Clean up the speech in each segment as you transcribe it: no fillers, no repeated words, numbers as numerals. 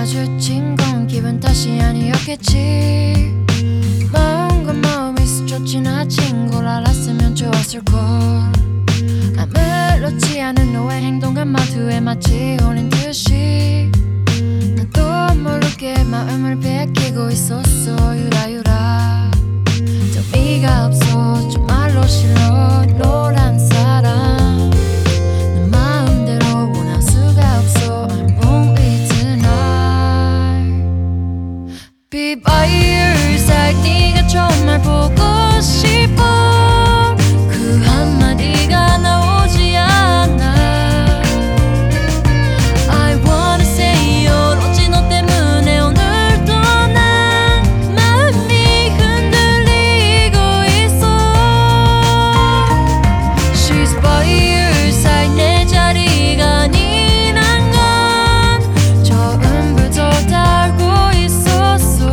마주친 건 기분 탓이 아니었겠지. 뭔가 마음이 스쳐 지나친 걸 알았으면 좋았을걸. 아무렇지 않은 너의 행동과 말투에 마치 홀린 듯이 나도 모르게 마음을 베끼고 있었어. 유라유라 정리가 없어 정말로 싫어. 노란 사람 내 마음대로 원할 수가 없어. I'm wrong with tonight. Be by your side. 네가 정말 보고 싶어. 그 한마디가 나오지 않아. I wanna say 오로지 너 때문에 오늘도 난 마음이 흔들리고 있어. She's by your side. 내 자리가 아니란 건 처음부터 다 알고 있었어.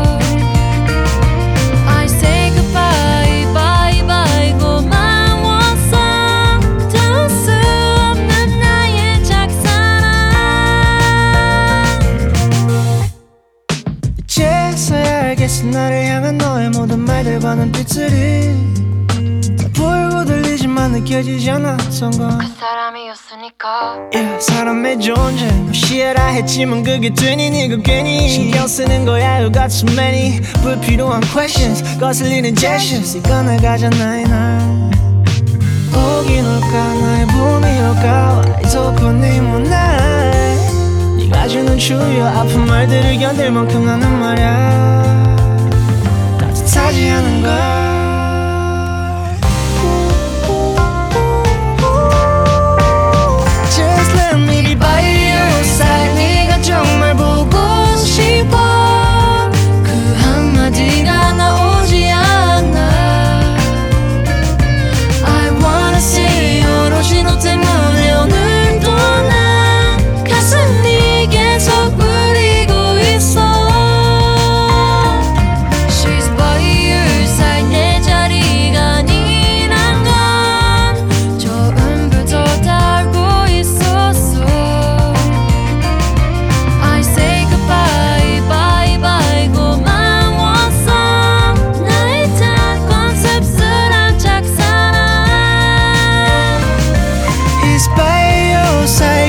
I say goodbye bye bye 고마웠어. 닿을 수 없는 나의 작사랑. 이제서야 알겠어. 나를 향한 너의 모든 말들과 눈빛들이 다 보이고 들리지만 느껴지지 않았던 건 그 사람이었으니까. yeah, 사람의 존재 무시해라 했지만 그게 되니. 네가 괜히 신경 쓰는 거야. You got so many 불필요한 questions 거슬리는 gestures. 이거 나가잖아 이날. 오긴 올까 나의 봄이 올까. Why so cold 날 네가 주는 추위와 아픈 말들을 견딜 만큼 나는 말야 따뜻하지 않은 걸. Just let me be by your side. 네가 정말 보고 싶어. 그 한마디가 나오지 않아. I wanna say 오로지 너 때문에 오늘도 난 가슴이 계속 울리고 있어. She's by your side. 내 자리가 아니란 건 처음부터 다 알고 있었어. I say goodbye bye bye 고마웠어. 나의 단 씁쓸한 작사랑. It's by your side.